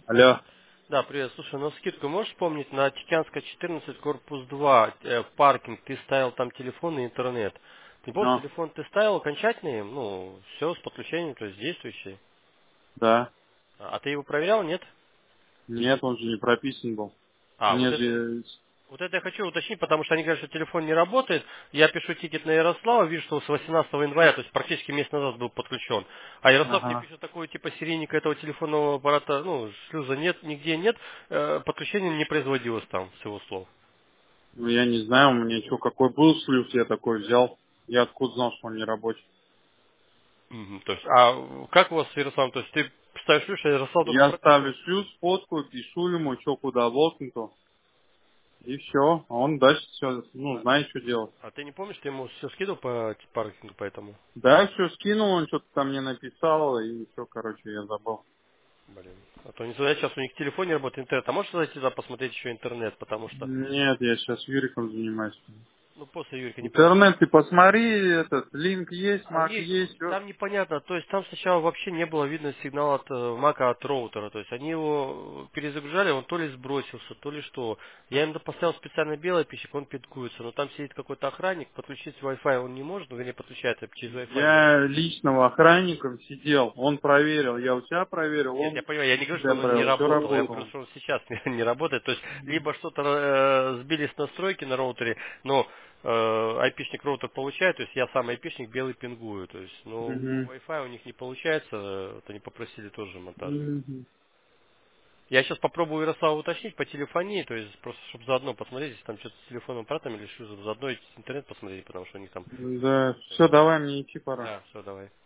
Алло. Да, привет. Слушай, на скидку можешь вспомнить, на Тикянская 14, корпус 2, паркинг, ты ставил там телефон и интернет. Ты помнишь, Ну, телефон ты ставил окончательный, ну, все с подключением, то есть действующий. да. А ты его проверял, нет? Нет, он же не прописан был. А, Мне же... вот это я хочу уточнить, потому что они говорят, что телефон не работает. Я пишу тикет на Ярослава, вижу, что он с 18 января, то есть практически месяц назад был подключен. А Ярослав мне Ага. пишет такую, типа, серийника этого телефонного аппарата, ну, шлюза нет, нигде нет, подключение не производилось там, с его слов. Ну, я не знаю, у меня что, какой был шлюз, я такой взял. Я откуда знал, что он не рабочий? Мгм. То есть, а как у вас с Ярославом? То есть ты ставишь ключ, а Ярослав только Я ставлю прописывает? шлюз, фоткаю, пишу ему, что куда волкнуту. И все. А он дальше все, ну, А, знает, что делать. а ты не помнишь, ты ему все скидывал по паркингу, поэтому? Да, все скинул, он что-то там мне написал, и все, короче, я забыл. Блин. А то не знаю, сейчас у них в телефоне работает интернет. А можешь зайти туда посмотреть еще интернет, потому что, Нет, я сейчас Юриком занимаюсь. ну, после Юрика не помнишь. Интернет, ты посмотри, этот, линк есть, мак Они, есть, всё. там непонятно, то есть там сначала вообще не было видно сигнала от мака от роутера, то есть они его перезагружали, он то ли сбросился, то ли что. Я им поставил специально белый пищик, он пинкуется, но там сидит какой-то охранник, подключить Wi-Fi он не может, ну, вернее подключается через Wi-Fi может. Я личного охранником сидел, он проверил, я у себя проверил, Нет, я он понимаю, я не у говорю, что себя оно не проверил, все работало, я говорю, работало. что он сейчас не работает. То есть, либо что-то сбили с настройки на роутере, но айпишник роутер получает, то есть я сам айпишник белый пингую. То есть, ну, Мгм. Wi-Fi у них не получается, вот они попросили тоже монтаж. Мгм. Я сейчас попробую Ярослава уточнить по телефонии, то есть просто чтобы заодно посмотреть, если там что-то с телефонным аппаратом или шлюзом, заодно и интернет посмотреть, потому что у них там... Да, все, давай, мне идти пора. Да, все, давай.